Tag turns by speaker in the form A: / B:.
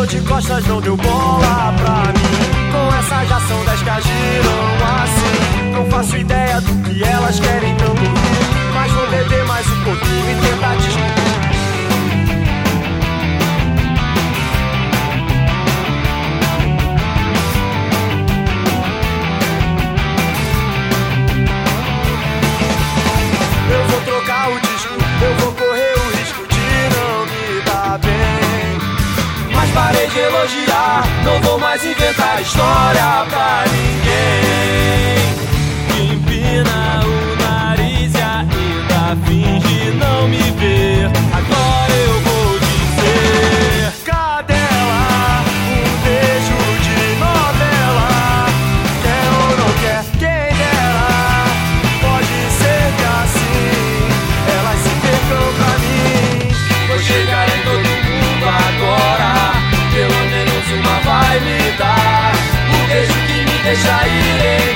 A: virou de costas, não deu bola pra mim. Com essa já são 10 que agiram assim. Não faço ideia do que elas querem tanto ouvir, mas vou beber mais um pouquinho e tentar descobrir. Eu vou trocar o disco, eu vou correr o risco de não me dar bem. Mas parei de elogiar, não vou mais inventar história pra ninguém. Empina o nariz e ainda finge não me ver. Agora eu vou dizer: cadela, um beijo de novela. Quer ou não quer, quem dera. Pode ser que assim elas se percam pra mim. Vou chegar em todo mundo agora, pelo menos uma vai me dar. O beijo que me deixa ir